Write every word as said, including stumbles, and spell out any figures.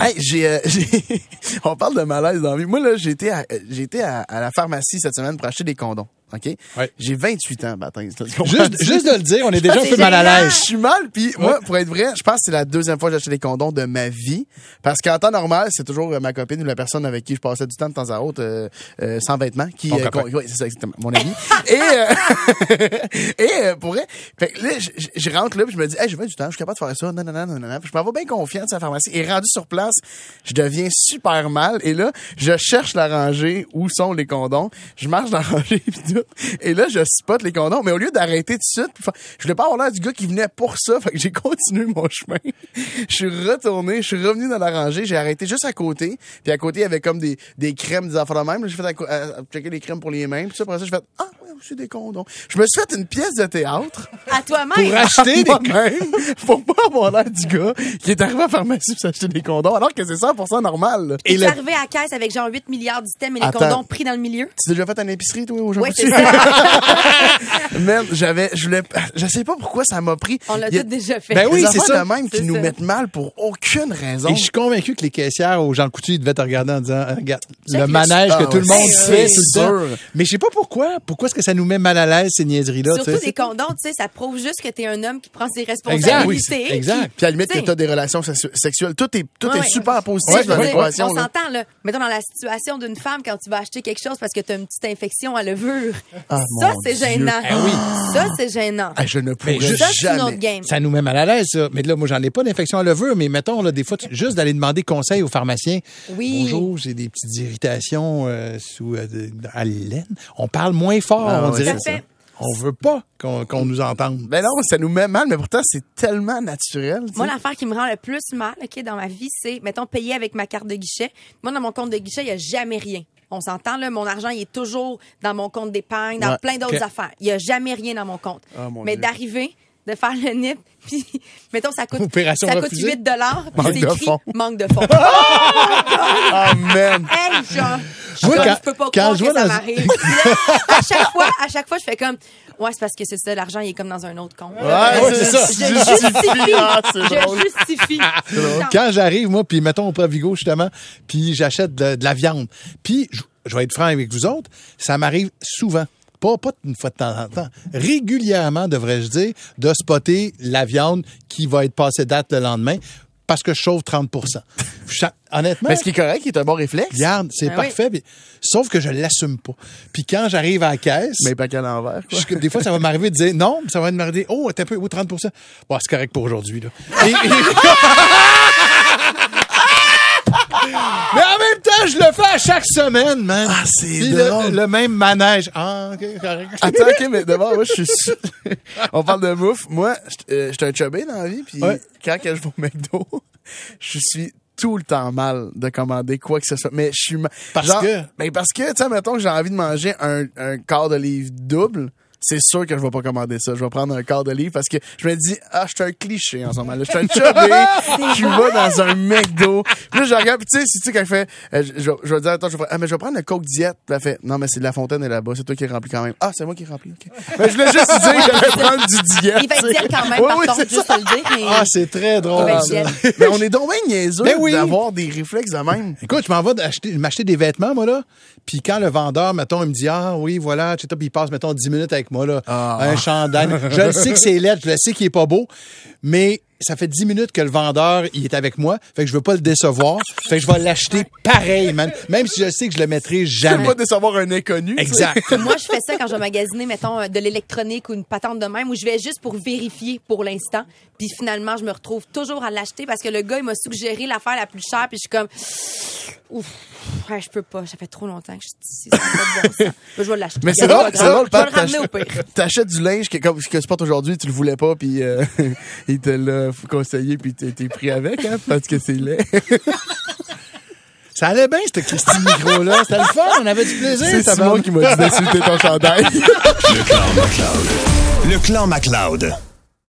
Hey, j'ai, euh, j'ai... on parle de malaise dans la vie. Moi, là, j'ai été à, j'ai été à, à la pharmacie cette semaine pour acheter des condoms. OK? Ouais. J'ai vingt-huit ans, baptême. Juste, juste de le dire, on est déjà un peu mal à l'aise. Je suis mal, puis moi, pour être vrai, je pense que c'est la deuxième fois que j'ai acheté des condoms de ma vie. Parce qu'en temps normal, c'est toujours euh, ma copine ou la personne avec qui je passais du temps de temps à autre euh, euh, sans vêtements. Qui, euh, con... Oui, c'est ça, exactement, mon ami. et euh... et euh, pour vrai, fait que là, je, je rentre là, puis je me dis, hey, j'ai vingt-huit ans, je suis capable de faire ça. Non, non, non, non, non. Je m'en vais bien confiante à la pharmacie. Et rendu sur place, je deviens super mal. Et là, je cherche la rangée où sont les condoms. Je marche dans la rangée, puis tout. Et là, je spot les condoms, mais au lieu d'arrêter tout de suite, je voulais pas avoir l'air du gars qui venait pour ça, fait que j'ai continué mon chemin. Je suis retourné, je suis revenu dans la rangée, j'ai arrêté juste à côté, puis à côté, il y avait comme des, des crèmes, des affaires de même. J'ai fait à, à, à checker les crèmes pour les mains, puis ça, après ça, j'ai fait, ah, ouais, c'est des condoms. Je me suis fait une pièce de théâtre. À toi-même. Pour acheter des moi-même, pour pas avoir l'air du gars qui est arrivé à la pharmacie pour s'acheter des condoms, alors que c'est cent pour cent normal, là. Et Et tu le... arrivé à la caisse avec genre huit milliards d'items et les Attends. condoms pris dans le milieu? Tu as déjà fait une épicerie, toi, aux gens? Oui, c'est ça. Man, j'avais, je voulais, je sais pas pourquoi ça m'a pris. On l'a Il y a tout déjà fait. Ben oui, des c'est affaires ça. de même qui C'est nous ça. mettent mal pour aucune raison. Et je suis convaincu que les caissières au Jean Coutu, ils devaient te regarder en disant, regarde, le le- manège Ah, que tout le ouais, monde c'est fait tout le temps. sûr. Mais je sais pas pourquoi. Pourquoi est-ce que ça nous met mal à l'aise, ces niaiseries-là? tu Surtout sais? des condoms, tu sais, ça prouve juste que t'es un homme qui prend ses Exact, responsabilités. oui, exact. Puis à la limite T'sais. que t'as des relations sexu- sexuelles, tout est, tout Ouais, est ouais. super Tu positif sais, dans je veux dire, l'équation. on là. s'entend, là. Mettons dans la situation d'une femme quand tu vas acheter quelque chose parce que tu as une petite infection à levure. Ah, ça, mon c'est Dieu. gênant. Eh oui. Ça, c'est gênant. Ah, je ne pourrais juste- Ça, c'est une autre jamais. game. Ça nous met mal à l'aise, ça. Mais là, moi, j'en ai pas d'infection à levure, mais mettons, là, des fois, tu- juste d'aller demander conseil au pharmacien. Oui. Bonjour, j'ai des petites irritations euh, sous, euh, de- à l'aine. On parle moins fort, Ah, on ouais, dirait. tout à fait. On veut pas qu'on qu'on nous entende. Ben non, ça nous met mal, mais pourtant, c'est tellement naturel. tu sais. Moi, l'affaire qui me rend le plus mal, OK, dans ma vie, c'est, mettons, payer avec ma carte de guichet. Moi, dans mon compte de guichet, il n'y a jamais rien. On s'entend, là, mon argent, il est toujours dans mon compte d'épargne, dans Ouais. plein d'autres OK. affaires. Il n'y a jamais rien dans mon compte. Ah, mon Mais Dieu. d'arriver, de faire le nip, puis, mettons, ça coûte, Opération ça coûte refusée. huit dollars, puis Manque c'est de écrit fonds. manque de fonds. Ah, man. Hey, genre, Moi, comme, quand- je peux pas quand croire je que vois ça dans- m'arrive. Puis là, à chaque fois, à chaque fois, je fais comme, ouais, c'est parce que c'est ça, l'argent, il est comme dans un autre compte. Ouais, c'est ça. Je justifie. Ah, c'est drôle. Je justifie. Quand j'arrive, moi, puis mettons au Provigo, justement, puis j'achète de, de la viande. Puis, je, je vais être franc avec vous autres, ça m'arrive souvent. Pas, pas une fois de temps en temps. Régulièrement, devrais-je dire, de spotter la viande qui va être passée date le lendemain parce que je chauffe trente pour cent. Ça- Honnêtement, Mais ce qui est correct, qui est un bon réflexe. regarde, c'est Ben parfait. puis- sauf que je l'assume pas. Puis quand j'arrive à la caisse, Mais pas qu'à l'envers, quoi. je- des fois, ça va m'arriver de dire non, ça va m'arriver, oh, t'es un peu, oh, trente pour cent. Bon, c'est correct pour aujourd'hui, là. Et- et- Mais en même temps, je le fais à chaque semaine, man. Ah, c'est Puis drôle. le, le même manège. Ah, OK, correct. Attends, OK, mais d'abord, moi, je suis sûr- On parle de bouffe. Moi, je euh, j'étais un chubby dans la vie, puis Ouais. quand que je vais au McDo, je suis tout le temps mal de commander quoi que ce soit. Mais je suis mal. Parce Genre, que? Ben parce que, tu sais, mettons que j'ai envie de manger un, un quart de livre double. C'est sûr que je vais pas commander ça. Je vais prendre un quart de livre parce que je me dis, ah, je suis un cliché en ce moment-là. Je suis un chubby qui va dans un McDo. Puis là, je regarde, puis tu sais, si tu sais, quand je fais, euh, je, je, je vais dire, attends, je vais, ah, mais je vais prendre le Coke Diète. Puis elle fait, non, mais c'est de la fontaine est là-bas. C'est toi qui remplis quand même. Ah, c'est moi qui remplis, OK. Mais je voulais juste dire que je vais prendre du Diète. Il va être tu sais. dire quand même, Oui, par oui, contre, c'est juste ça. te le dire. Mais... Ah, c'est très drôle. Il va être ça. bien. Mais on est donc bien niaiseux Ben oui. d'avoir des réflexes de même. Écoute, je m'en vais d'acheter- m'acheter des vêtements, moi, là. Puis quand le vendeur, mettons, il me dit, ah oui, voilà, tu sais, puis il passe, mettons, dix minutes avec moi, là. Ah. Un chandail. Je le sais que c'est laid, je le sais qu'il est pas beau, mais ça fait dix minutes que le vendeur, il est avec moi. Fait que je veux pas le décevoir. Fait que je vais l'acheter pareil, man. Même si je sais que je le mettrai Je jamais. pas décevoir un inconnu. tu sais. Exact. Moi, je fais ça quand je vais magasiner, mettons, euh, de l'électronique ou une patente de même, où je vais juste pour vérifier pour l'instant. Puis finalement, je me retrouve toujours à l'acheter parce que le gars, il m'a suggéré l'affaire la plus chère. Puis je suis comme, ouf, ouais, je peux pas. Ça fait trop longtemps que je suis ici. Ça fait pas de bon sens. Je vais l'acheter. Mais c'est Regarde, drôle, pas c'est grave. drôle, Je vais Pat, le ramener au pire. t'achètes du linge que, comme, que tu portes aujourd'hui, tu le voulais pas, puis euh, il te l'a conseillé, puis t'es, t'es pris avec, hein, parce que c'est laid. Ça allait bien, ce Christy micro-là. C'était le fun, on avait du plaisir. C'est Simon tabarnak. qui m'a dit d'insulter ton chandail. Le Clan MacLeod. Le Clan MacLeod.